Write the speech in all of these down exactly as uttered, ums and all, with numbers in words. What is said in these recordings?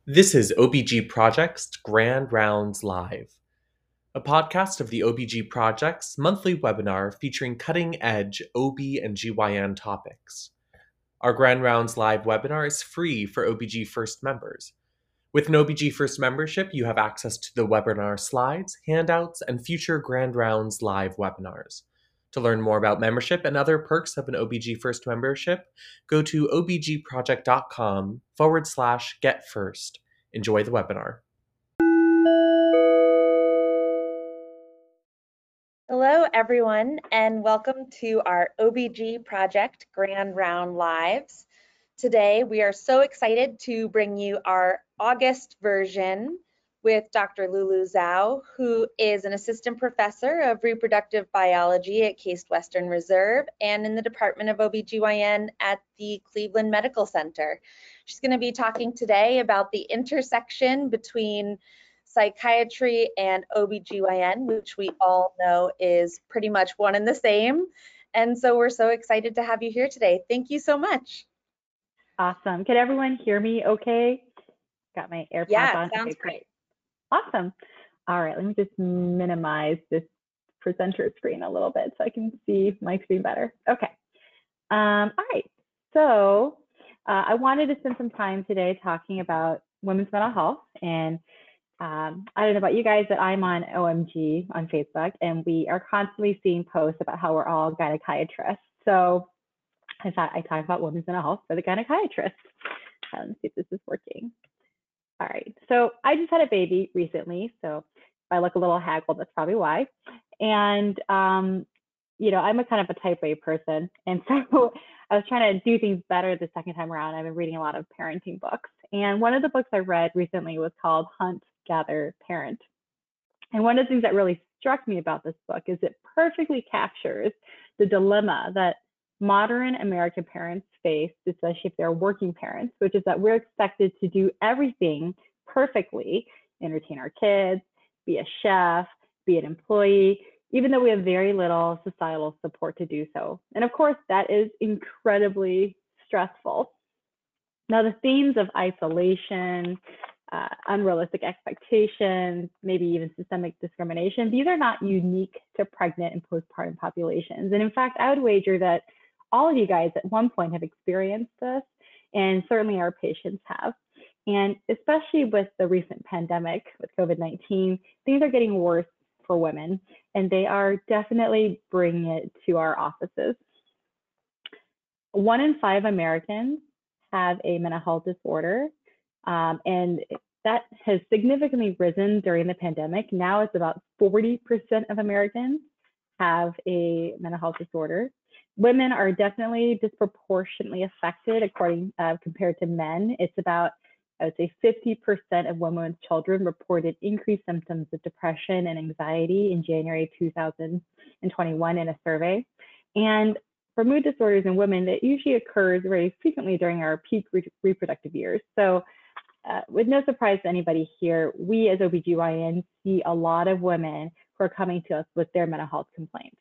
This is O B G Project's Grand Rounds Live, a podcast of the O B G Project's monthly webinar featuring cutting edge O B and G Y N topics. Our Grand Rounds Live webinar is free for O B G First members. With an O B G First membership, you have access to the webinar slides, handouts, and future Grand Rounds Live webinars. To learn more about membership and other perks of an O B G First membership, go to obgproject.com forward slash get first. Enjoy the webinar. Hello, everyone, and welcome to our O B G Project Grand Round Lives. Today, we are so excited to bring you our August version with Doctor Lulu Zhao, who is an assistant professor of reproductive biology at Case Western Reserve and in the Department of O B G Y N at the Cleveland Medical Center. She's going to be talking today about the intersection between psychiatry and O B G Y N, which we all know is pretty much one and the same. And so we're so excited to have you here today. Thank you so much. Awesome. Can everyone hear me okay? Got my AirPods yeah, on. Sounds okay, great. Awesome. All right, let me just minimize this presenter screen a little bit so I can see my screen better. Okay. Um, all right. So uh, I wanted to spend some time today talking about women's mental health. And um, I don't know about you guys, but I'm on O M G on Facebook, and we are constantly seeing posts about how we're all gynecologists. So I thought I'd talk about women's mental health for the gynecologist. Uh, let's see if this is working. All right, so I just had a baby recently, so if I look a little haggled, that's probably why. And, um, you know, I'm a kind of a type A person, and so I was trying to do things better the second time around. I've been reading a lot of parenting books, and one of the books I read recently was called Hunt, Gather, Parent. And one of the things that really struck me about this book is it perfectly captures the dilemma that modern American parents face, especially if they're working parents, which is that we're expected to do everything perfectly, entertain our kids, be a chef, be an employee, even though we have very little societal support to do so. And of course, that is incredibly stressful. Now, the themes of isolation, uh, unrealistic expectations, maybe even systemic discrimination, these are not unique to pregnant and postpartum populations. And in fact, I would wager that all of you guys at one point have experienced this, and certainly our patients have. And especially with the recent pandemic with COVID nineteen, things are getting worse for women, and they are definitely bringing it to our offices. One in five Americans have a mental health disorder, um, and that has significantly risen during the pandemic. Now it's about forty percent of Americans have a mental health disorder. Women are definitely disproportionately affected according uh, compared to men. It's about, I would say, fifty percent of women with children reported increased symptoms of depression and anxiety in January two thousand twenty-one in a survey. And for mood disorders in women, that usually occurs very frequently during our peak re reproductive years. So uh, with no surprise to anybody here, we as O B G Y N see a lot of women who are coming to us with their mental health complaints.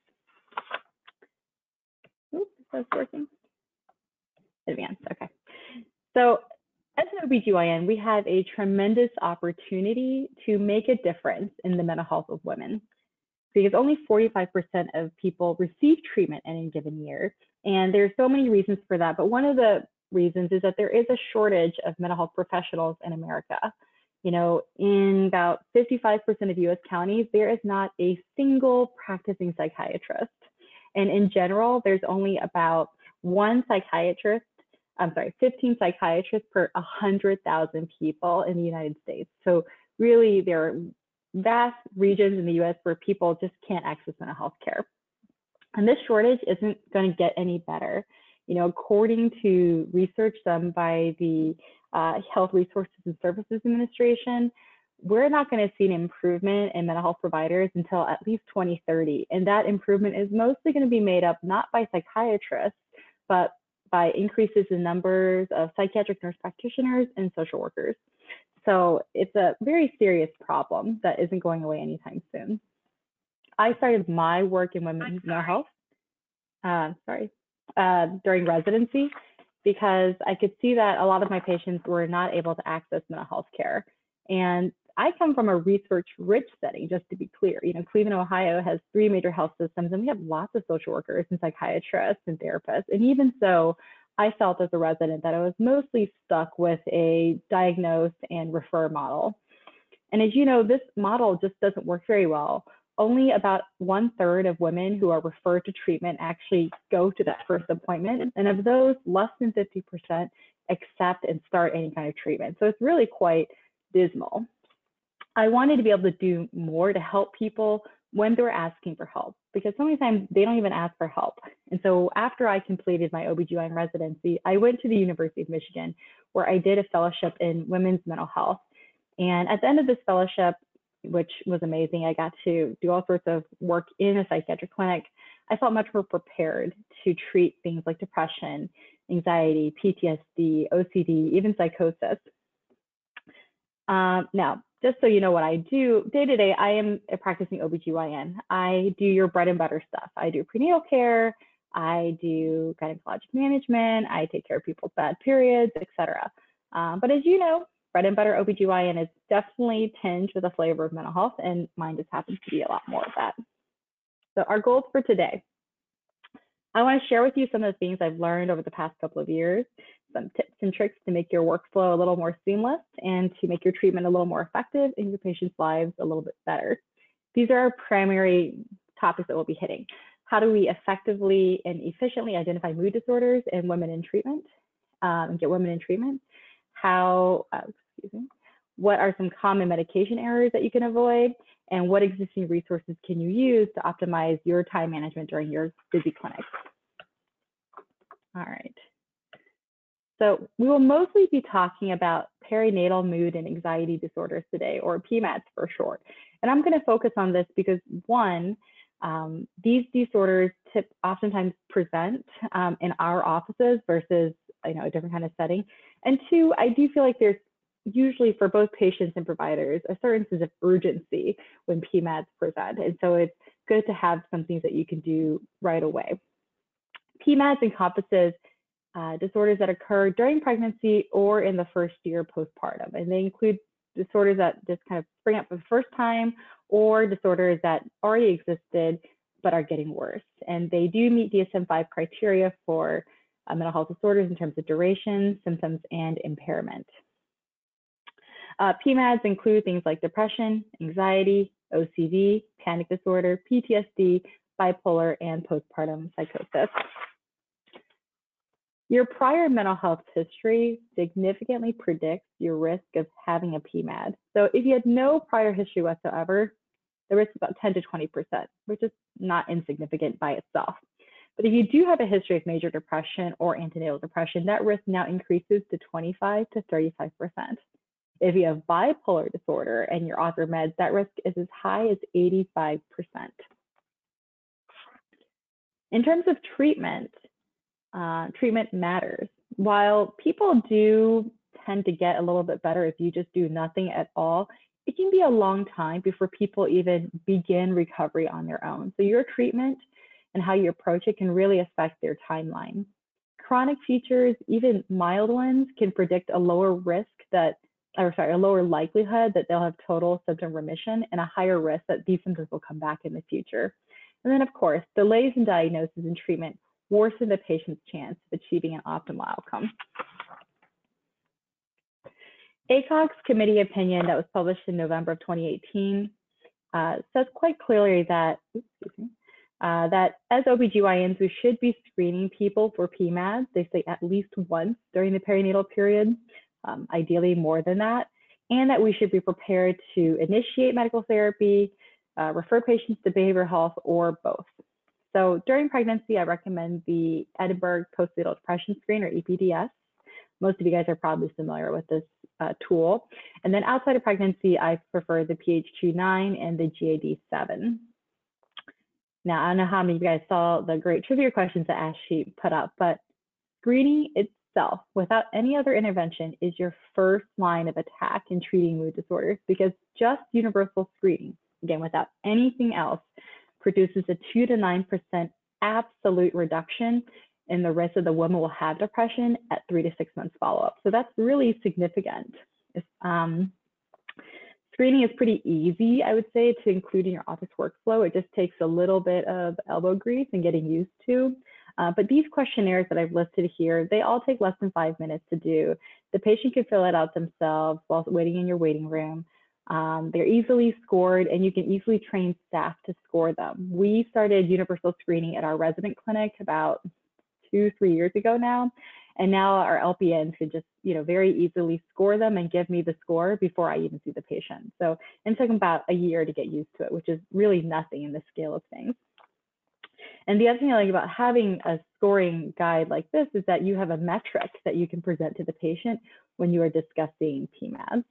Oops, that's working. Advanced, okay. So as an O B G Y N, we have a tremendous opportunity to make a difference in the mental health of women, because only forty-five percent of people receive treatment in a given year. And there's so many reasons for that. But one of the reasons is that there is a shortage of mental health professionals in America. You know, in about fifty-five percent of U S counties, there is not a single practicing psychiatrist. And in general, there's only about one psychiatrist, I'm sorry, fifteen psychiatrists per one hundred thousand people in the United States. So really, there are vast regions in the U S where people just can't access mental health care. And this shortage isn't going to get any better. You know, according to research done by the uh, Health Resources and Services Administration, we're not going to see an improvement in mental health providers until at least twenty thirty. And that improvement is mostly going to be made up not by psychiatrists, but by increases in numbers of psychiatric nurse practitioners and social workers. So it's a very serious problem that isn't going away anytime soon. I started my work in women's mental health, uh, sorry, uh, during residency. because I could see that a lot of my patients were not able to access mental health care. And I come from a research-rich setting, just to be clear. You know, Cleveland, Ohio has three major health systems, and we have lots of social workers and psychiatrists and therapists. And even so, I felt as a resident that I was mostly stuck with a diagnose and refer model. And as you know, this model just doesn't work very well. Only about one third of women who are referred to treatment actually go to that first appointment. And of those, less than fifty percent accept and start any kind of treatment. So it's really quite dismal. I wanted to be able to do more to help people when they're asking for help, because so many times they don't even ask for help. And so after I completed my O B G Y N residency, I went to the University of Michigan, where I did a fellowship in women's mental health. And at the end of this fellowship, which was amazing, I got to do all sorts of work in a psychiatric clinic. I felt much more prepared to treat things like depression, anxiety, P T S D, O C D, even psychosis. Um, now, just so you know what I do, day to day, I am a practicing O B G Y N. I do your bread and butter stuff. I do prenatal care, I do gynecologic management, I take care of people's bad periods, et cetera. Um, but as you know, bread and butter O B G Y N is definitely tinged with a flavor of mental health, and mine just happens to be a lot more of that. So our goals for today. I want to share with you some of the things I've learned over the past couple of years, some tips and tricks to make your workflow a little more seamless and to make your treatment a little more effective and your patients' lives a little bit better. These are our primary topics that we'll be hitting. How do we effectively and efficiently identify mood disorders in women in treatment, um, and get women in treatment? How, uh, excuse me, what are some common medication errors that you can avoid? And what existing resources can you use to optimize your time management during your busy clinic? All right. So we will mostly be talking about perinatal mood and anxiety disorders today, or P MADS for short. And I'm going to focus on this because, one, um, these disorders tip, oftentimes present um, in our offices versus you know, a different kind of setting. And two, I do feel like there's usually for both patients and providers a certain sense of urgency when P MADS present. And so it's good to have some things that you can do right away. P MADS encompasses uh, disorders that occur during pregnancy or in the first year postpartum. And they include disorders that just kind of spring up for the first time or disorders that already existed but are getting worse. And they do meet D S M five criteria for uh, mental health disorders in terms of duration, symptoms, and impairment. Uh, P MADS include things like depression, anxiety, O C D, panic disorder, P T S D, bipolar, and postpartum psychosis. Your prior mental health history significantly predicts your risk of having a P MAD. So if you had no prior history whatsoever, the risk is about ten to twenty percent, which is not insignificant by itself. But if you do have a history of major depression or antenatal depression, that risk now increases to twenty-five to thirty-five percent. If you have bipolar disorder and you're off your meds, that risk is as high as eighty-five percent. In terms of treatment, uh, treatment matters. While people do tend to get a little bit better if you just do nothing at all, it can be a long time before people even begin recovery on their own. So your treatment and how you approach it can really affect their timeline. Chronic features, even mild ones, can predict a lower risk that or sorry, a lower likelihood that they'll have total symptom remission and a higher risk that these symptoms will come back in the future. And then, of course, delays in diagnosis and treatment worsen the patient's chance of achieving an optimal outcome. A C O G's committee opinion that was published in November of twenty eighteen uh, says quite clearly that, oops, excuse me, uh, that as O B G Y Ns, we should be screening people for P MADS. They say at least once during the perinatal period. Um, ideally more than that, and that we should be prepared to initiate medical therapy, uh, refer patients to behavioral health, or both. So during pregnancy, I recommend the Edinburgh Postnatal Depression Screen, or E P D S. Most of you guys are probably familiar with this uh, tool. And then outside of pregnancy, I prefer the P H Q nine and the G A D seven. Now, I don't know how many of you guys saw the great trivia questions that Ashley put up, but screening it's Self, without any other intervention, is your first line of attack in treating mood disorders, because just universal screening, again, without anything else, produces a two to nine percent absolute reduction and the rest of the women will have depression at three to six months follow-up. So that's really significant. Um, screening is pretty easy, I would say, to include in your office workflow. It just takes a little bit of elbow grease and getting used to. Uh, but these questionnaires that I've listed here, they all take less than five minutes to do. The patient can fill it out themselves while waiting in your waiting room. Um, they're easily scored, and you can easily train staff to score them. We started universal screening at our resident clinic about two, three years ago now. And now our L P Ns can just, you know, very easily score them and give me the score before I even see the patient. So it took about a year to get used to it, which is really nothing in the scale of things. And the other thing I like about having a scoring guide like this is that you have a metric that you can present to the patient when you are discussing P MADS.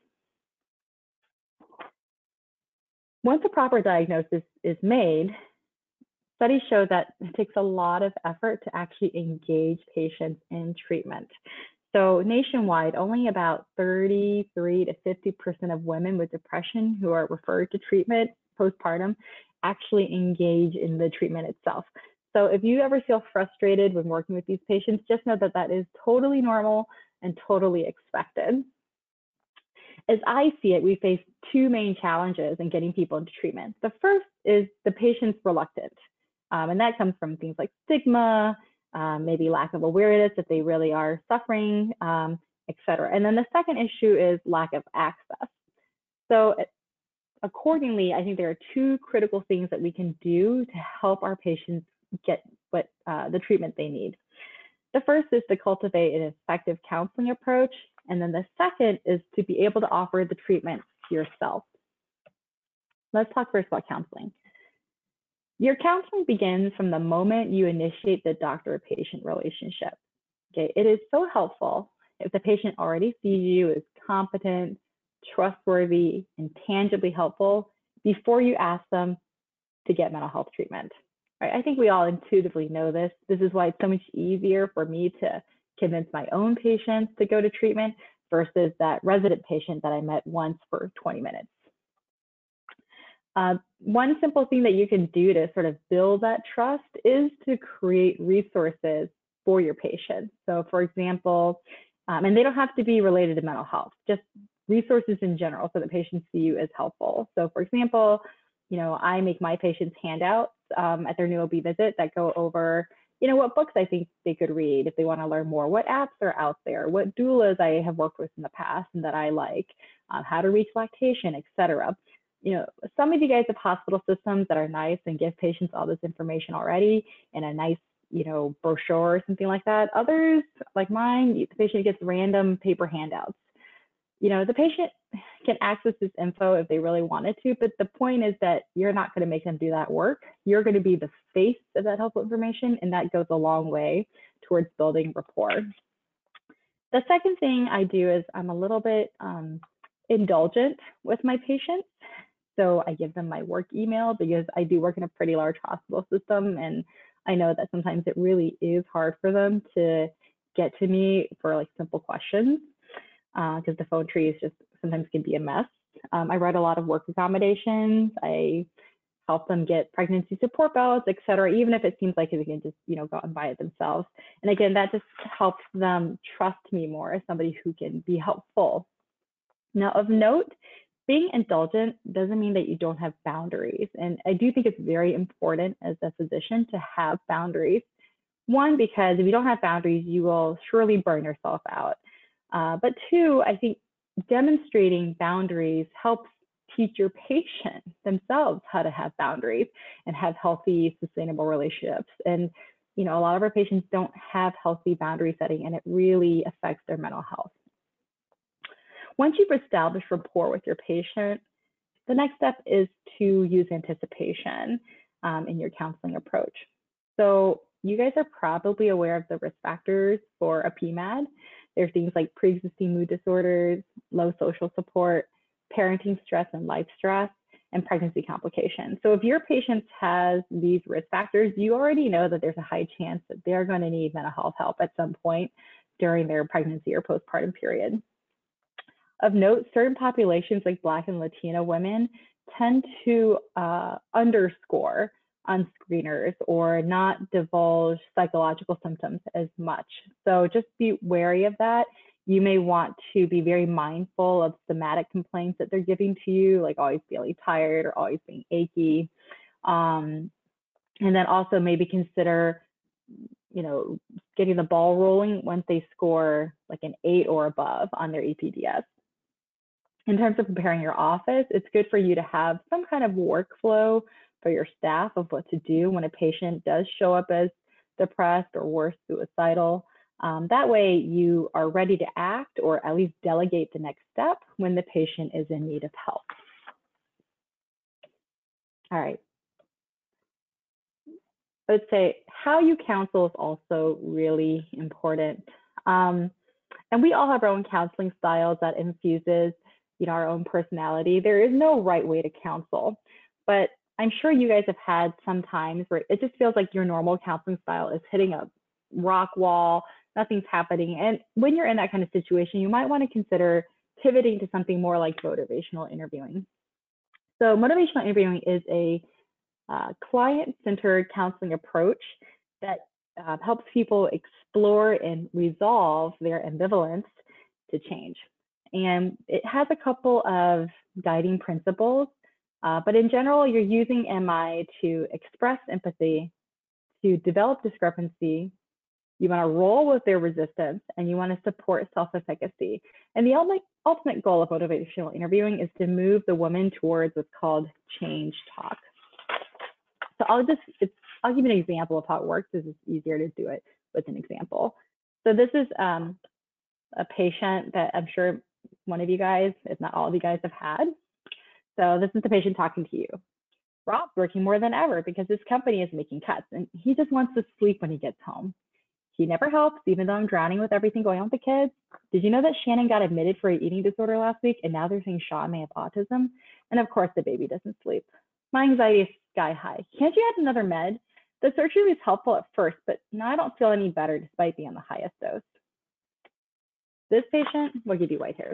Once a proper diagnosis is made, studies show that it takes a lot of effort to actually engage patients in treatment. So nationwide, only about thirty-three to fifty percent of women with depression who are referred to treatment postpartum actually engage in the treatment itself. So if you ever feel frustrated when working with these patients, just know that that is totally normal and totally expected. As I see it, we face two main challenges in getting people into treatment. The first is the patient's reluctant. Um, and that comes from things like stigma, um, maybe lack of awareness if they really are suffering, um, et cetera. And then the second issue is lack of access. So accordingly, I think there are two critical things that we can do to help our patients get what uh, the treatment they need. The first is to cultivate an effective counseling approach. And then the second is to be able to offer the treatment yourself. Let's talk first about counseling. Your counseling begins from the moment you initiate the doctor-patient relationship. Okay, it is so helpful if the patient already sees you as competent, trustworthy, and tangibly helpful before you ask them to get mental health treatment. Right? I think we all intuitively know this. This is why it's so much easier for me to convince my own patients to go to treatment versus that resident patient that I met once for twenty minutes. Uh, one simple thing that you can do to sort of build that trust is to create resources for your patients. So for example, um, and they don't have to be related to mental health, just resources in general so that patients see you as helpful. So for example, you know, I make my patients handouts um, at their new O B visit that go over, you know, what books I think they could read if they want to learn more, what apps are out there, what doulas I have worked with in the past and that I like, uh, how to reach lactation, et cetera. You know, some of you guys have hospital systems that are nice and give patients all this information already in a nice, you know, brochure or something like that. Others, like mine, the patient gets random paper handouts. You know, the patient can access this info if they really wanted to, but the point is that you're not going to make them do that work. You're going to be the face of that helpful information, and that goes a long way towards building rapport. The second thing I do is I'm a little bit um, indulgent with my patients. So I give them my work email because I do work in a pretty large hospital system, and I know that sometimes it really is hard for them to get to me for like simple questions because uh, the phone trees just sometimes can be a mess. Um, I write a lot of work accommodations. I help them get pregnancy support belts, et cetera, even if it seems like they can just, you know, go out and buy it themselves. And again, that just helps them trust me more as somebody who can be helpful. Now, of note, being indulgent doesn't mean that you don't have boundaries. And I do think it's very important as a physician to have boundaries. One, because if you don't have boundaries, you will surely burn yourself out. Uh, but two, I think demonstrating boundaries helps teach your patient themselves how to have boundaries and have healthy, sustainable relationships. And, you know, a lot of our patients don't have healthy boundary setting, and it really affects their mental health. Once you've established rapport with your patient, the next step is to use anticipation um, in your counseling approach. So you guys are probably aware of the risk factors for a P MAD. There are things like pre-existing mood disorders, low social support, parenting stress and life stress, and pregnancy complications. So if your patient has these risk factors, you already know that there's a high chance that they're going to need mental health help at some point during their pregnancy or postpartum period. Of note, certain populations like Black and Latino women tend to uh, underscore on screeners or not divulge psychological symptoms as much. So just be wary of that. You may want to be very mindful of somatic complaints that they're giving to you, like always feeling tired or always being achy. Um, and then also maybe consider, you know, getting the ball rolling once they score like an eight or above on their E P D S. In terms of preparing your office, it's good for you to have some kind of workflow for your staff of what to do when a patient does show up as depressed or worse, suicidal. Um, that way you are ready to act or at least delegate the next step when the patient is in need of help. All right. I would say how you counsel is also really important. Um, and we all have our own counseling styles that infuses, you know, our own personality. There is no right way to counsel, but I'm sure you guys have had some times where it just feels like your normal counseling style is hitting a rock wall, nothing's happening. And when you're in that kind of situation, you might want to consider pivoting to something more like motivational interviewing. So motivational interviewing is a uh, client-centered counseling approach that uh, helps people explore and resolve their ambivalence to change. And it has a couple of guiding principles, uh, but in general, you're using M I to express empathy, to develop discrepancy, you want to roll with their resistance, and you want to support self-efficacy. And the ultimate, ultimate goal of motivational interviewing is to move the woman towards what's called change talk. So I'll just, it's, I'll give you an example of how it works, because it's easier to do it with an example. So this is um, a patient that I'm sure one of you guys, if not all of you guys, have had. So this is the patient talking to you. Rob's working more than ever because his company is making cuts, and he just wants to sleep when he gets home. He never helps, even though I'm drowning with everything going on with the kids. Did you know that Shannon got admitted for an eating disorder last week, and now they're saying Sean may have autism? And of course, the baby doesn't sleep. My anxiety is sky high. Can't you add another med? The surgery was helpful at first, but now I don't feel any better despite being on the highest dose. This patient will give you white hairs.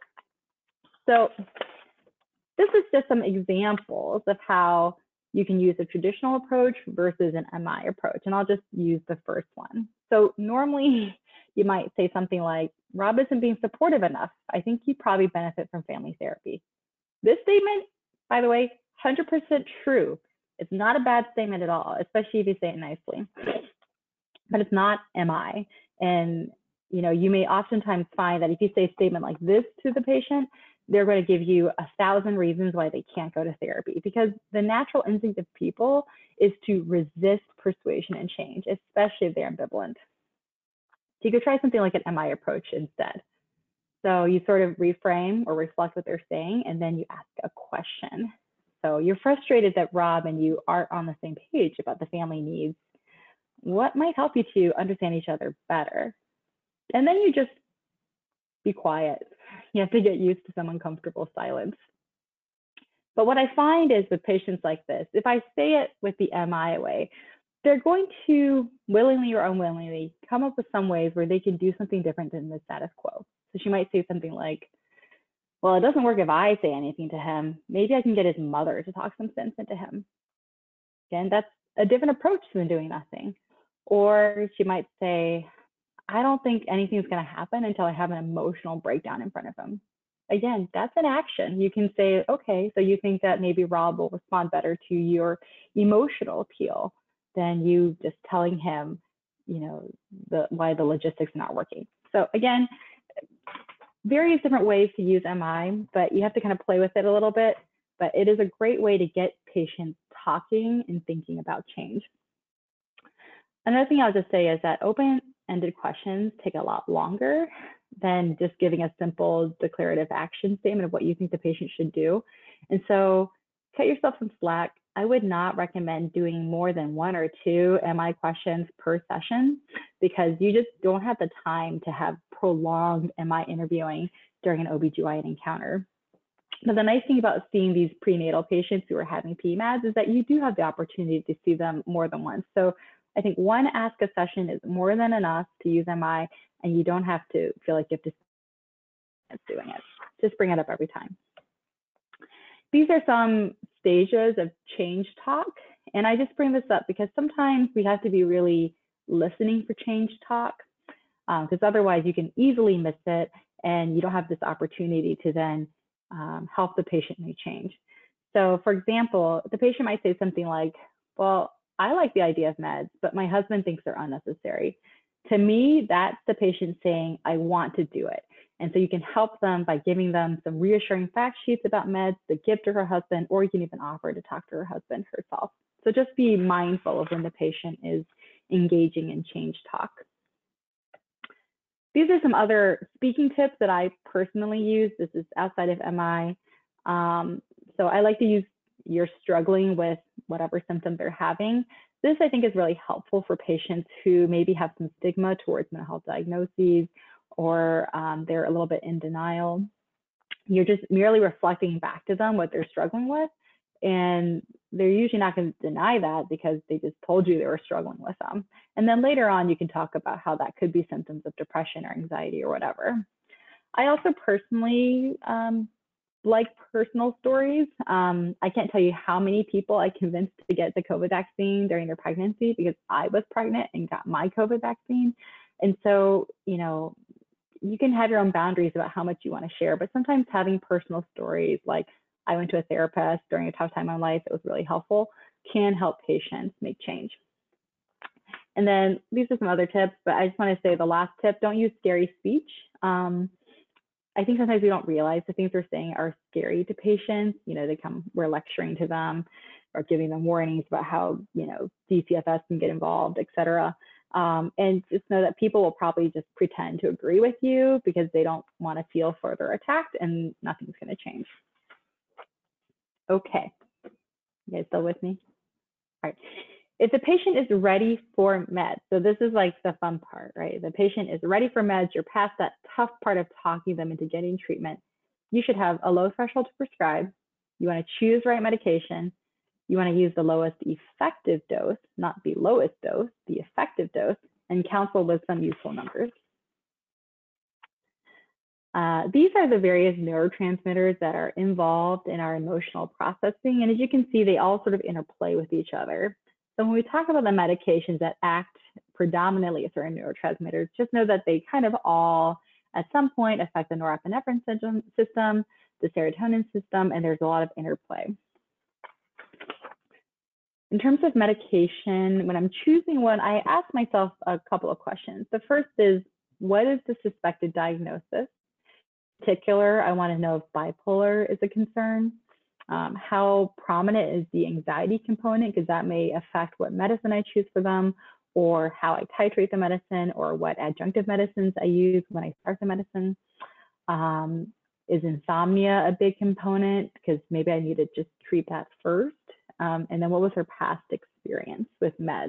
So this is just some examples of how you can use a traditional approach versus an M I approach. And I'll just use the first one. So normally you might say something like, Rob isn't being supportive enough. I think he'd probably benefit from family therapy. This statement, by the way, one hundred percent true. It's not a bad statement at all, especially if you say it nicely. But it's not M I. And you know, you may oftentimes find that if you say a statement like this to the patient, they're going to give you a thousand reasons why they can't go to therapy, because the natural instinct of people is to resist persuasion and change, especially if they're ambivalent. So you could try something like an M I approach instead. So you sort of reframe or reflect what they're saying, and then you ask a question. So you're frustrated that Rob and you aren't on the same page about the family needs. What might help you to understand each other better? And then you just be quiet. You have to get used to some uncomfortable silence. But what I find is with patients like this, if I say it with the M I way, they're going to willingly or unwillingly come up with some ways where they can do something different than the status quo. So she might say something like, well, it doesn't work if I say anything to him. Maybe I can get his mother to talk some sense into him. Again, that's a different approach than doing nothing. Or she might say, I don't think anything's going to happen until I have an emotional breakdown in front of him. Again, that's an action. You can say, okay, so you think that maybe Rob will respond better to your emotional appeal than you just telling him, you know, the, why the logistics are not working. So again, various different ways to use M I, but you have to kind of play with it a little bit. But it is a great way to get patients talking and thinking about change. Another thing I'll just say is that open-ended questions take a lot longer than just giving a simple declarative action statement of what you think the patient should do. And so cut yourself some slack. I would not recommend doing more than one or two M I questions per session, because you just don't have the time to have prolonged M I interviewing during an O B G Y N encounter. But the nice thing about seeing these prenatal patients who are having P M A Ds is that you do have the opportunity to see them more than once. So I think one ask a session is more than enough to use M I, and you don't have to feel like you have to spend doing it. Just bring it up every time. These are some stages of change talk, And I just bring this up because sometimes we have to be really listening for change talk, because um, otherwise you can easily miss it and you don't have this opportunity to then um, help the patient make change. So for example, the patient might say something like, well, I like the idea of meds, but my husband thinks they're unnecessary. To me, that's the patient saying, I want to do it. And so you can help them by giving them some reassuring fact sheets about meds to give to her husband, or you can even offer to talk to her husband herself. So just be mindful of when the patient is engaging in change talk. These are some other speaking tips that I personally use. This is outside of M I. Um, so I like to use, you're struggling with whatever symptom they're having. This, I think, is really helpful for patients who maybe have some stigma towards mental health diagnoses, or um, they're a little bit in denial. You're just merely reflecting back to them what they're struggling with, and they're usually not going to deny that because they just told you they were struggling with them. And then later on, you can talk about how that could be symptoms of depression or anxiety or whatever. I also personally um, like personal stories. Um, I can't tell you how many people I convinced to get the COVID vaccine during their pregnancy, because I was pregnant and got my COVID vaccine. And so, you know, you can have your own boundaries about how much you want to share, but sometimes having personal stories, like I went to a therapist during a tough time in my life, it was really helpful, can help patients make change. And then these are some other tips, but I just want to say the last tip, don't use scary speech. Um, I think sometimes we don't realize the things we're saying are scary to patients. You know, they come, we're lecturing to them or giving them warnings about how, you know, D C F S can get involved, et cetera. Um, and just know that people will probably just pretend to agree with you because they don't want to feel further attacked, and nothing's going to change. Okay, you guys still with me? All right. If the patient is ready for meds, so this is like the fun part, right? The patient is ready for meds, you're past that tough part of talking them into getting treatment. You should have a low threshold to prescribe. You want to choose the right medication. You want to use the lowest effective dose, not the lowest dose, the effective dose, and counsel with some useful numbers. Uh, these are the various neurotransmitters that are involved in our emotional processing. And as you can see, they all sort of interplay with each other. So when we talk about the medications that act predominantly as certain neurotransmitters, just know that they kind of all, at some point, affect the norepinephrine system, the serotonin system, and there's a lot of interplay. In terms of medication, when I'm choosing one, I ask myself a couple of questions. The first is, what is the suspected diagnosis? In particular, I want to know if bipolar is a concern. Um, how prominent is the anxiety component, because that may affect what medicine I choose for them, or how I titrate the medicine, or what adjunctive medicines I use when I start the medicine. Um, is insomnia a big component? Because maybe I need to just treat that first. Um, and then what was her past experience with meds?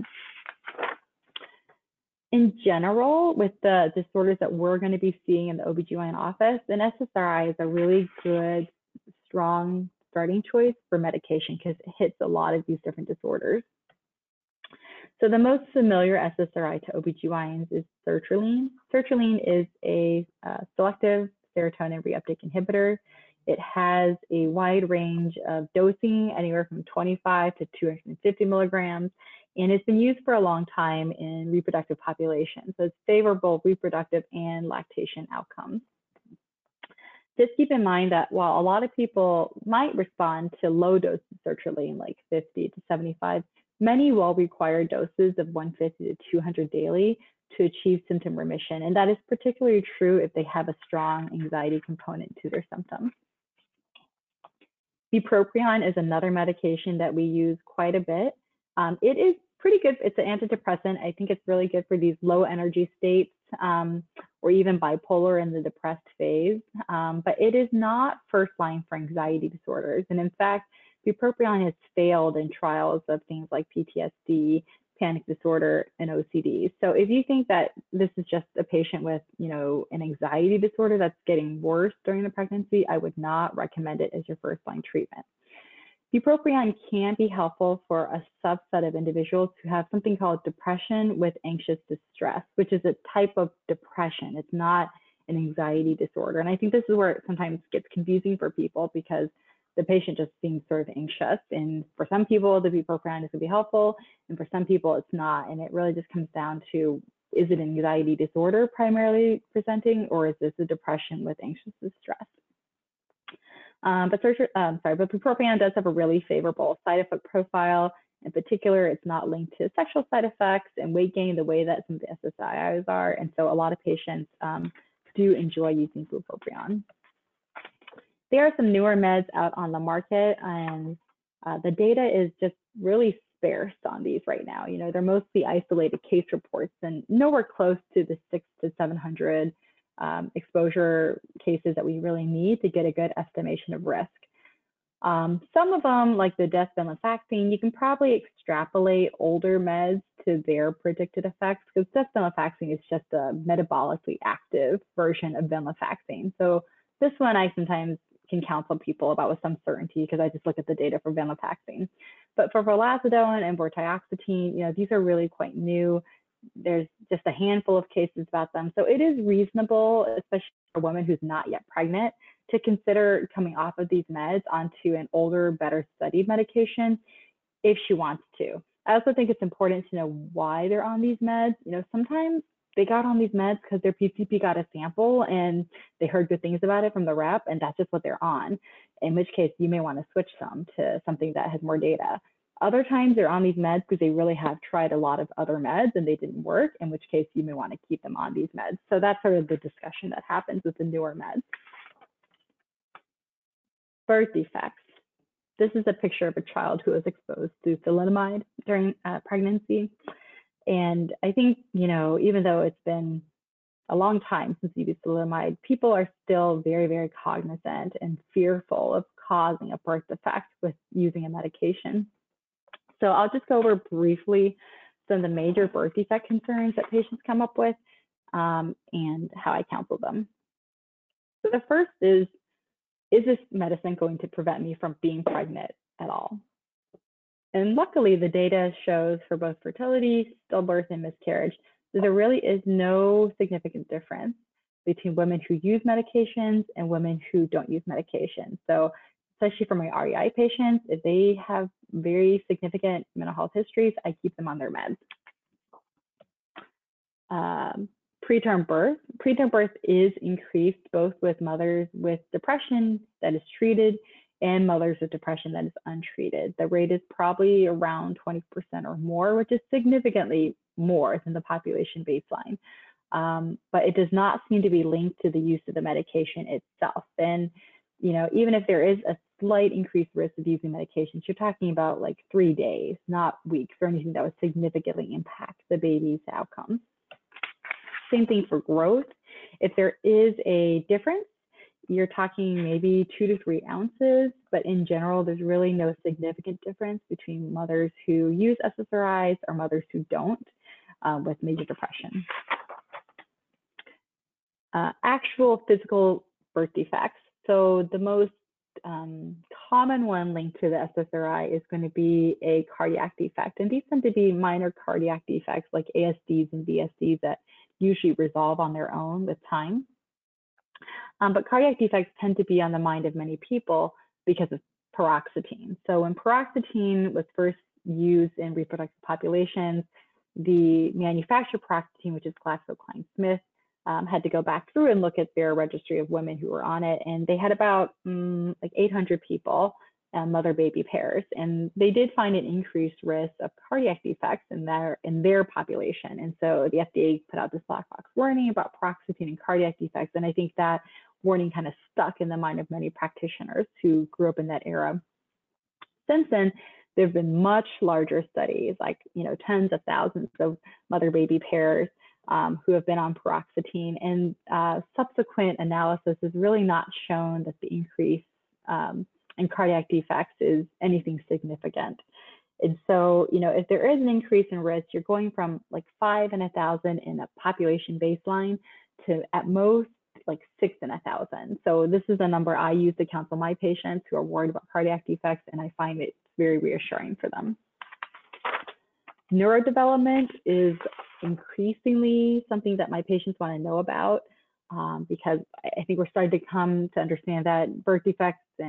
In general, with the disorders that we're going to be seeing in the O B G Y N office, an S S R I is a really good, strong starting choice for medication because it hits a lot of these different disorders. So the most familiar S S R I to O B G Y Ns is sertraline. Sertraline is a uh, selective serotonin reuptake inhibitor. It has a wide range of dosing, anywhere from twenty-five to two hundred fifty milligrams, and it's been used for a long time in reproductive populations. So it's favorable reproductive and lactation outcomes. Just keep in mind that while a lot of people might respond to low doses of sertraline, like fifty to seventy-five, many will require doses of one fifty to two hundred daily to achieve symptom remission. And that is particularly true if they have a strong anxiety component to their symptoms. Bupropion is another medication that we use quite a bit. Um, it is pretty good. It's an antidepressant. I think it's really good for these low energy states, um, or even bipolar in the depressed phase. Um, but it is not first line for anxiety disorders. And in fact, bupropion has failed in trials of things like P T S D, panic disorder, and O C D. So if you think that this is just a patient with, you know, an anxiety disorder that's getting worse during the pregnancy, I would not recommend it as your first line treatment. Bupropion can be helpful for a subset of individuals who have something called depression with anxious distress, which is a type of depression. It's not an anxiety disorder. And I think this is where it sometimes gets confusing for people, because the patient just seems sort of anxious. And for some people, the bupropion is going to be helpful, and for some people, it's not. And it really just comes down to, is it an anxiety disorder primarily presenting, or is this a depression with anxious distress? Um, but surgery, um, sorry, but bupropion does have a really favorable side effect profile. In particular, it's not linked to sexual side effects and weight gain the way that some of the S S R Is are. And so a lot of patients um, do enjoy using bupropion. There are some newer meds out on the market, and uh, the data is just really sparse on these right now. You know, they're mostly isolated case reports and nowhere close to the six to seven hundred um, exposure cases that we really need to get a good estimation of risk. Um, some of them, like the desvenlafaxine, you can probably extrapolate older meds to their predicted effects, because desvenlafaxine is just a metabolically active version of venlafaxine. So this one I sometimes can counsel people about with some certainty, because I just look at the data for venlafaxine. But for vilazodone and vortioxetine, you know, these are really quite new. There's just a handful of cases about them. So it is reasonable, especially for a woman who's not yet pregnant, to consider coming off of these meds onto an older, better studied medication if she wants to. I also think it's important to know why they're on these meds. You know, sometimes they got on these meds because their P C P got a sample and they heard good things about it from the rep, and that's just what they're on, in which case you may want to switch them to something that has more data. Other times they're on these meds because they really have tried a lot of other meds and they didn't work, in which case you may want to keep them on these meds. So that's sort of the discussion that happens with the newer meds. Birth defects. This is a picture of a child who was exposed to thalidomide during uh, pregnancy. And I think, you know, even though it's been a long time since we used thalidomide, people are still very, very cognizant and fearful of causing a birth defect with using a medication. So I'll just go over briefly some of the major birth defect concerns that patients come up with um, and how I counsel them. So the first is, is this medicine going to prevent me from being pregnant at all? And luckily, the data shows for both fertility, stillbirth, and miscarriage that there really is no significant difference between women who use medications and women who don't use medications. So especially for my R E I patients, if they have very significant mental health histories, I keep them on their meds. Um, preterm birth. Preterm birth is increased both with mothers with depression that is treated and mothers with depression that is untreated. The rate is probably around twenty percent or more, which is significantly more than the population baseline. Um, but it does not seem to be linked to the use of the medication itself. And, you know, even if there is a slight increased risk of using medications, you're talking about like three days, not weeks or anything that would significantly impact the baby's outcomes. Same thing for growth. If there is a difference, you're talking maybe two to three ounces, but in general, there's really no significant difference between mothers who use S S R Is or mothers who don't uh, with major depression. Uh, actual physical birth defects. So the most um, common one linked to the S S R I is going to be a cardiac defect. And these tend to be minor cardiac defects like A S Ds and V S Ds that usually resolve on their own with time. Um, but cardiac defects tend to be on the mind of many people because of paroxetine. So when paroxetine was first used in reproductive populations, the manufacturer paroxetine, which is GlaxoSmithKline, um, had to go back through and look at their registry of women who were on it. And they had about um, like eight hundred people, uh, mother-baby pairs. And they did find an increased risk of cardiac defects in their, in their population. And so the F D A put out this black box warning about paroxetine and cardiac defects. And I think that warning kind of stuck in the mind of many practitioners who grew up in that era. Since then, there have been much larger studies, like, you know, tens of thousands of mother-baby pairs um, who have been on paroxetine, and uh, subsequent analysis has really not shown that the increase um, in cardiac defects is anything significant. And so, you know, if there is an increase in risk, you're going from like five in a thousand in a population baseline to at most like six in a thousand. So this is a number I use to counsel my patients who are worried about cardiac defects, and I find it very reassuring for them. Neurodevelopment is increasingly something that my patients want to know about um, because I think we're starting to come to understand that birth defects and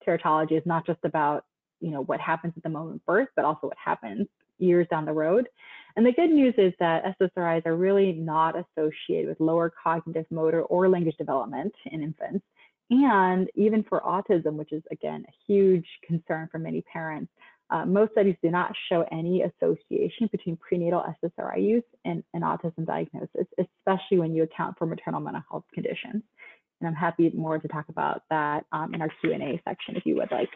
teratology is not just about, you know, what happens at the moment of birth, but also what happens years down the road. And the good news is that S S R Is are really not associated with lower cognitive, motor, or language development in infants. And even for autism, which is, again, a huge concern for many parents, uh, most studies do not show any association between prenatal S S R I use and, and autism diagnosis, especially when you account for maternal mental health conditions. And I'm happy more to talk about that um, in our Q and A section if you would like.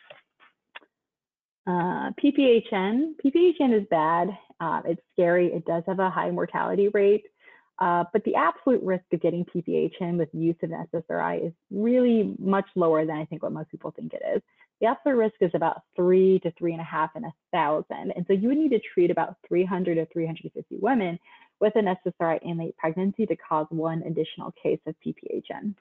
Uh, P P H N. P P H N is bad. Uh, it's scary. It does have a high mortality rate, uh, but the absolute risk of getting P P H N with use of an S S R I is really much lower than I think what most people think it is. The absolute risk is about three to three and a half in a thousand. And so you would need to treat about three hundred to three hundred fifty women with an S S R I in late pregnancy to cause one additional case of P P H N.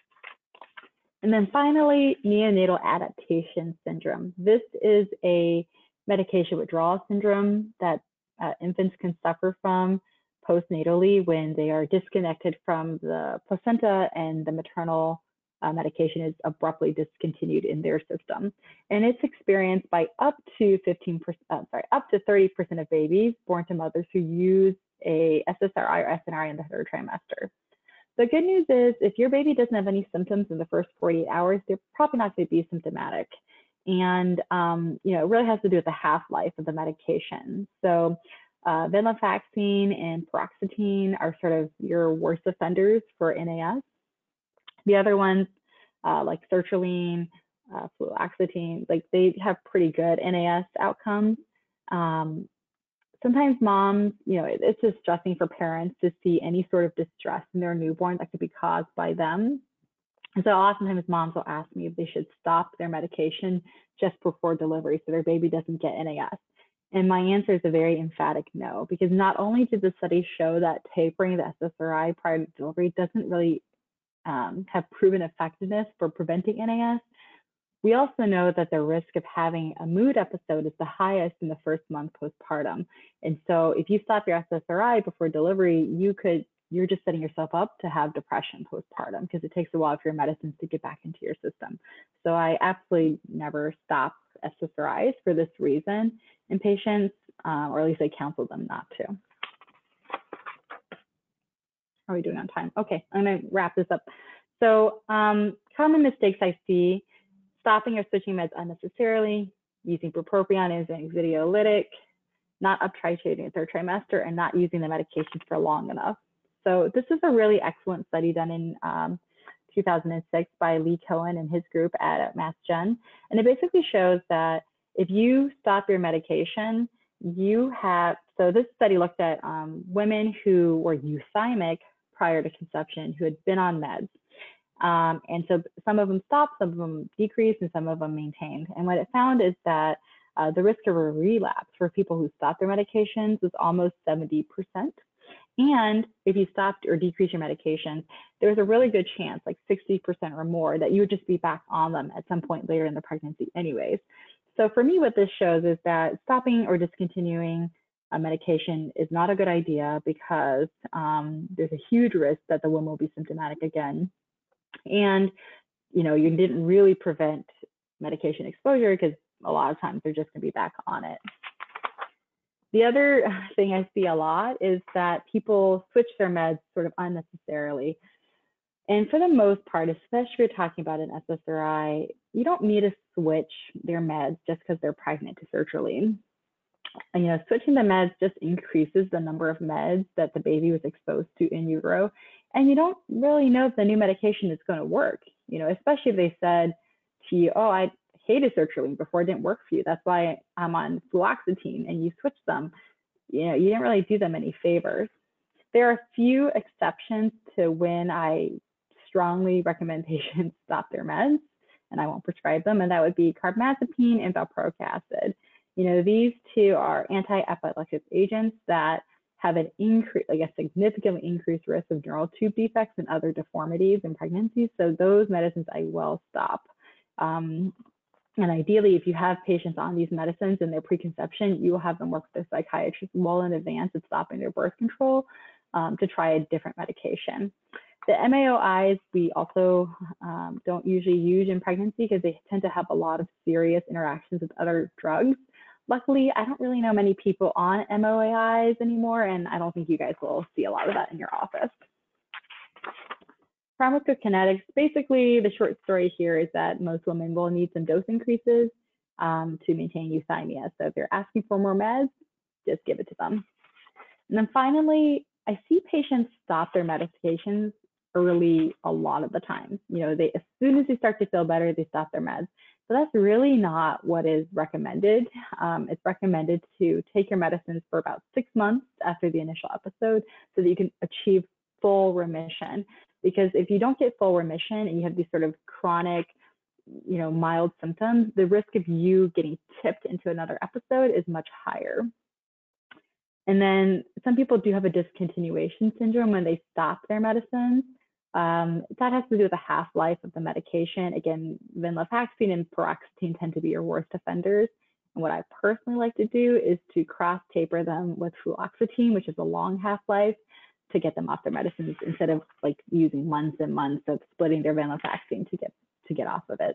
And then finally, neonatal adaptation syndrome. This is a medication withdrawal syndrome that uh, infants can suffer from postnatally when they are disconnected from the placenta and the maternal uh, medication is abruptly discontinued in their system. And it's experienced by up to fifteen percent, uh, sorry, up to thirty percent of babies born to mothers who use a S S R I or S N R I in the third trimester. The good news is if your baby doesn't have any symptoms in the first forty-eight hours, they're probably not going to be symptomatic. And, um, you know, it really has to do with the half-life of the medication. So uh, venlafaxine and paroxetine are sort of your worst offenders for N A S. The other ones, uh, like sertraline, uh, fluoxetine, like they have pretty good N A S outcomes. Um, Sometimes moms, you know, it, it's distressing for parents to see any sort of distress in their newborn that could be caused by them. And so oftentimes moms will ask me if they should stop their medication just before delivery so their baby doesn't get N A S. And my answer is a very emphatic no, because not only did the study show that tapering the S S R I prior to delivery doesn't really um, have proven effectiveness for preventing N A S, we also know that the risk of having a mood episode is the highest in the first month postpartum. And so if you stop your S S R I before delivery, you could, you're just setting yourself up to have depression postpartum because it takes a while for your medicines to get back into your system. So I absolutely never stop S S R Is for this reason in patients, uh, or at least I counsel them not to. How are we doing on time? Okay, I'm gonna wrap this up. So um, common mistakes I see: stopping or switching meds unnecessarily, using bupropion as an anxiolytic, not uptitrating the third trimester, and not using the medications for long enough. So this is a really excellent study done in um, two thousand six by Lee Cohen and his group at Mass Gen. And it basically shows that if you stop your medication, you have, so this study looked at um, women who were euthymic prior to conception who had been on meds. Um, and so some of them stopped, some of them decreased, and some of them maintained. And what it found is that uh, the risk of a relapse for people who stopped their medications was almost seventy percent. And if you stopped or decreased your medications, there was a really good chance, like sixty percent or more, that you would just be back on them at some point later in the pregnancy anyways. So for me, what this shows is that stopping or discontinuing a medication is not a good idea because um, there's a huge risk that the woman will be symptomatic again. And, you know, you didn't really prevent medication exposure because a lot of times they're just going to be back on it. The other thing I see a lot is that people switch their meds sort of unnecessarily. And for the most part, especially if you're talking about an S S R I, you don't need to switch their meds just because they're pregnant to sertraline. And, you know, switching the meds just increases the number of meds that the baby was exposed to in utero. And you don't really know if the new medication is going to work, you know, especially if they said to you, oh, I hated sertraline before, it didn't work for you. That's why I'm on fluoxetine, and you switch them. You know, you didn't really do them any favors. There are a few exceptions to when I strongly recommend patients stop their meds, and I won't prescribe them, and that would be carbamazepine and valproic acid. You know, these two are anti-epileptic agents that have an increase, like a significantly increased risk of neural tube defects and other deformities in pregnancy. So those medicines I will stop. Um, and ideally, if you have patients on these medicines in their preconception, you will have them work with their psychiatrist well in advance of stopping their birth control um, to try a different medication. The M A O Is we also um, don't usually use in pregnancy because they tend to have a lot of serious interactions with other drugs. Luckily, I don't really know many people on M A O Is anymore, and I don't think you guys will see a lot of that in your office. Pharmacokinetics, basically the short story here is that most women will need some dose increases um, to maintain euthymia. So if they're asking for more meds, just give it to them. And then finally, I see patients stop their medications early a lot of the time. You know, they as soon as they start to feel better, they stop their meds. So that's really not what is recommended. Um, it's recommended to take your medicines for about six months after the initial episode so that you can achieve full remission. Because if you don't get full remission and you have these sort of chronic, you know, mild symptoms, the risk of you getting tipped into another episode is much higher. And then some people do have a discontinuation syndrome when they stop their medicines. Um, that has to do with the half-life of the medication. Again, venlafaxine and paroxetine tend to be your worst offenders. And what I personally like to do is to cross taper them with fluoxetine, which is a long half-life, to get them off their medicines instead of like using months and months of splitting their venlafaxine to get to get off of it.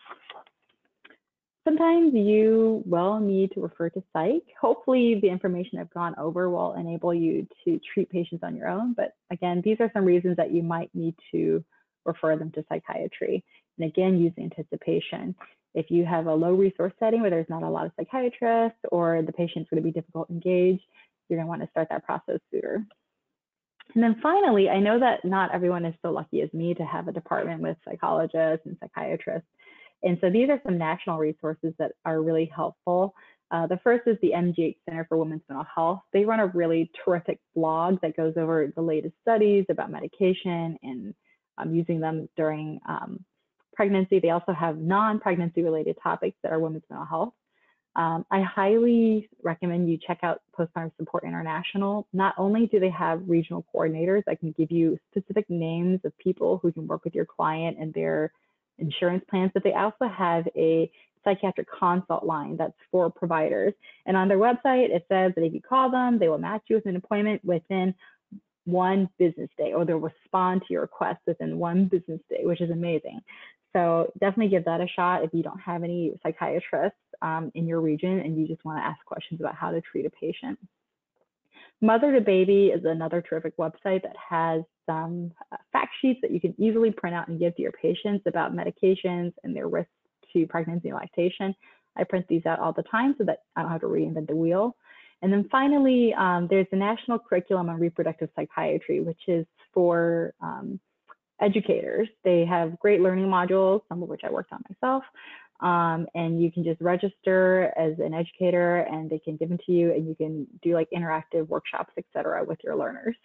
Sometimes you will need to refer to psych. Hopefully the information I've gone over will enable you to treat patients on your own. But again, these are some reasons that you might need to refer them to psychiatry. And again, use anticipation. If you have a low resource setting where there's not a lot of psychiatrists or the patient's going to be difficult to engage, you're going to want to start that process sooner. And then finally, I know that not everyone is so lucky as me to have a department with psychologists and psychiatrists. And so these are some national resources that are really helpful. Uh, the first is the M G H Center for Women's Mental Health. They run a really terrific blog that goes over the latest studies about medication and um, using them during um, pregnancy. They also have non-pregnancy related topics that are women's mental health. Um, I highly recommend you check out Postpartum Support International. Not only do they have regional coordinators that can give you specific names of people who can work with your client and their insurance plans, but they also have a psychiatric consult line that's for providers. And on their website, it says that if you call them, they will match you with an appointment within one business day, or they'll respond to your request within one business day, which is amazing. So definitely give that a shot if you don't have any psychiatrists um, in your region and you just want to ask questions about how to treat a patient. Mother to Baby is another terrific website that has some uh, fact sheets that you can easily print out and give to your patients about medications and their risks to pregnancy and lactation. I print these out all the time so that I don't have to reinvent the wheel. And then finally, um, there's the National Curriculum on Reproductive Psychiatry, which is for um, educators. They have great learning modules, some of which I worked on myself. Um, and you can just register as an educator and they can give them to you and you can do like interactive workshops, et cetera, with your learners.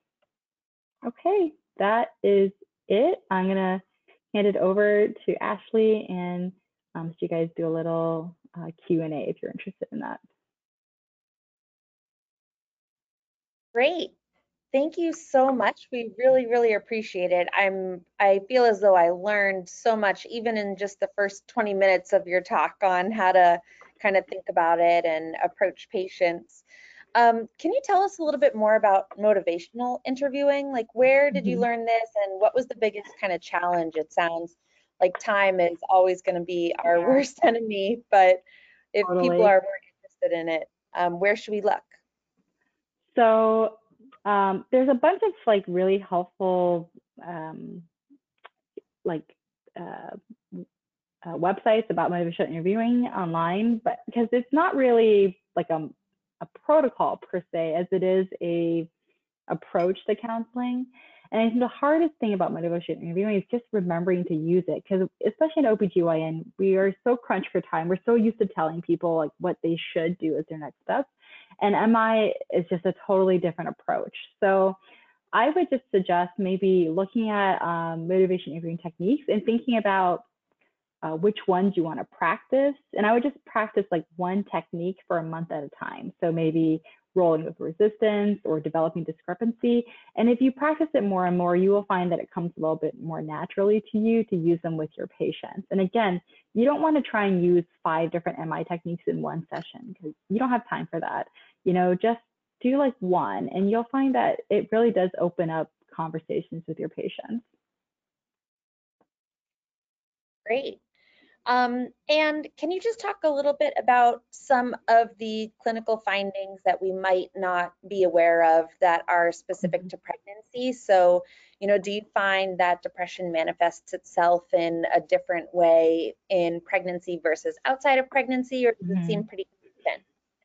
Okay, that is it. I'm gonna hand it over to Ashley and um, so you guys do a little uh, Q and A if you're interested in that. Great. Thank you so much. We really, really appreciate it. I'm, I feel as though I learned so much, even in just the first twenty minutes of your talk on how to kind of think about it and approach patients. Um, can you tell us a little bit more about motivational interviewing? Like, where did you Mm-hmm. learn this and what was the biggest kind of challenge? It sounds like time is always going to be our Yeah. worst enemy, but if Totally. people are more interested in it, um, where should we look? So um, there's a bunch of like really helpful um, like uh, uh, websites about motivational interviewing online, but because it's not really like a, a protocol per se, as it is a approach to counseling. And I think the hardest thing about motivational interviewing is just remembering to use it, because especially in O B G Y N, we are so crunched for time. We're so used to telling people like what they should do as their next step. And M I is just a totally different approach. So I would just suggest maybe looking at um, motivation interviewing techniques and thinking about uh, which ones you want to practice. And I would just practice like one technique for a month at a time. So maybe rolling with resistance or developing discrepancy. And if you practice it more and more, you will find that it comes a little bit more naturally to you to use them with your patients. And again, you don't want to try and use five different M I techniques in one session because you don't have time for that. You know, just do like one and you'll find that it really does open up conversations with your patients. Great. Um, and can you just talk a little bit about some of the clinical findings that we might not be aware of that are specific to pregnancy? So, you know, do you find that depression manifests itself in a different way in pregnancy versus outside of pregnancy, or does it seem pretty consistent?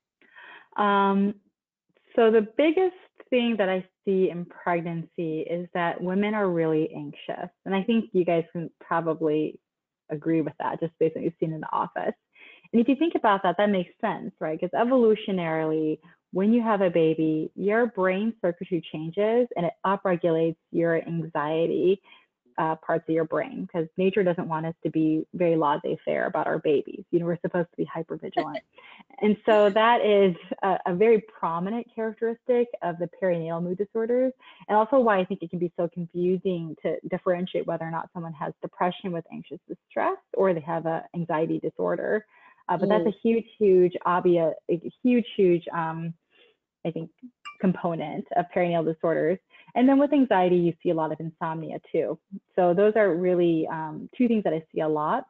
Um, so the biggest thing that I see in pregnancy is that women are really anxious. And I think you guys can probably agree with that just based on what you've seen in the office. And if you think about that, that makes sense, right? Because evolutionarily, when you have a baby, your brain circuitry changes and it upregulates your anxiety uh, parts of your brain, because nature doesn't want us to be very laissez-faire about our babies. You know, we're supposed to be hypervigilant. And so that is a, a very prominent characteristic of the perinatal mood disorders, and also why I think it can be so confusing to differentiate whether or not someone has depression with anxious distress or they have an anxiety disorder. Uh, but mm. that's a huge, huge, obvious, a huge, huge, um, I think, component of perinatal disorders. And then with anxiety, you see a lot of insomnia too. So those are really um, two things that I see a lot.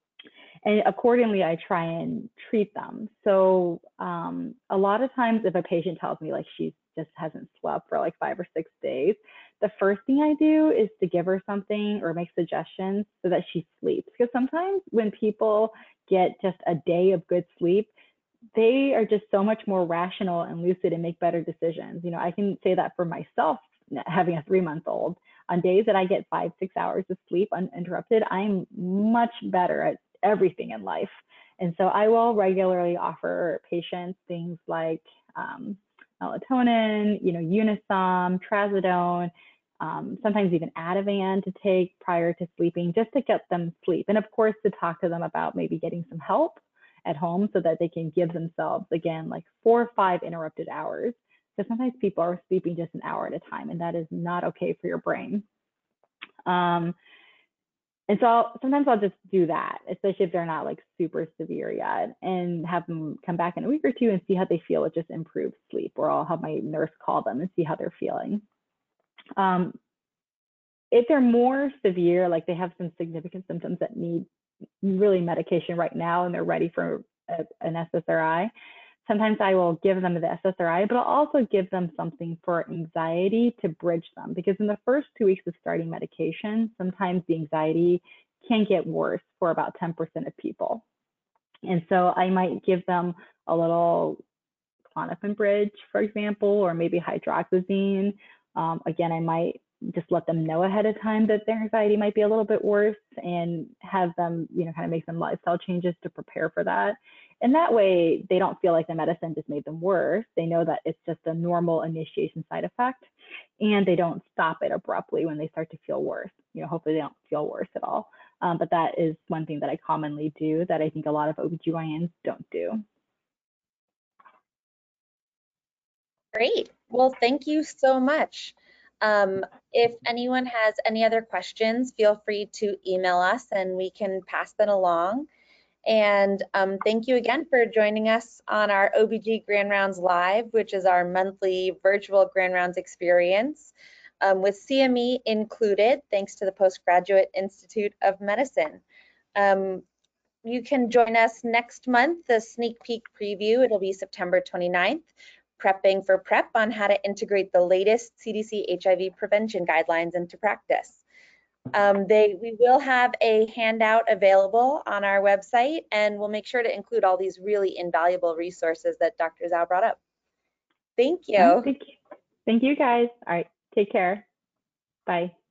And accordingly, I try and treat them. So um, a lot of times if a patient tells me like she just hasn't slept for like five or six days, the first thing I do is to give her something or make suggestions so that she sleeps. Because sometimes when people get just a day of good sleep, they are just so much more rational and lucid and make better decisions. You know, I can say that for myself, having a three-month-old. On days that I get five, six hours of sleep uninterrupted, I'm much better at everything in life. And so I will regularly offer patients things like um, melatonin, you know, Unisom, Trazodone, um, sometimes even Ativan to take prior to sleeping, just to get them sleep. And of course, to talk to them about maybe getting some help at home so that they can give themselves, again, like four or five interrupted hours. So sometimes people are sleeping just an hour at a time, and that is not okay for your brain. Um, and so I'll, sometimes I'll just do that, especially if they're not like super severe yet, and have them come back in a week or two and see how they feel with just improved sleep, or I'll have my nurse call them and see how they're feeling. Um, if they're more severe, like they have some significant symptoms that need really medication right now and they're ready for a, an S S R I, sometimes I will give them the S S R I, but I'll also give them something for anxiety to bridge them, because in the first two weeks of starting medication, sometimes the anxiety can get worse for about ten percent of people. And so I might give them a little Klonopin bridge, for example, or maybe hydroxyzine. Um, again, I might just let them know ahead of time that their anxiety might be a little bit worse, and have them, you know, kind of make some lifestyle changes to prepare for that. And that way they don't feel like the medicine just made them worse. They know that it's just a normal initiation side effect, and they don't stop it abruptly when they start to feel worse. You know, hopefully they don't feel worse at all. Um, but that is one thing that I commonly do that I think a lot of O B G Y Ns don't do. Great. Well, thank you so much. Um, if anyone has any other questions, feel free to email us and we can pass them along. And um, thank you again for joining us on our O B G Grand Rounds Live, which is our monthly virtual Grand Rounds experience um, with C M E included, thanks to the Postgraduate Institute of Medicine. Um, you can join us next month, the sneak peek preview. It'll be September twenty-ninth. Prepping for PrEP on how to integrate the latest C D C H I V prevention guidelines into practice. Um, they, we will have a handout available on our website, and we'll make sure to include all these really invaluable resources that Doctor Zhao brought up. Thank you. Oh, thank you. Thank you, guys. All right, take care. Bye.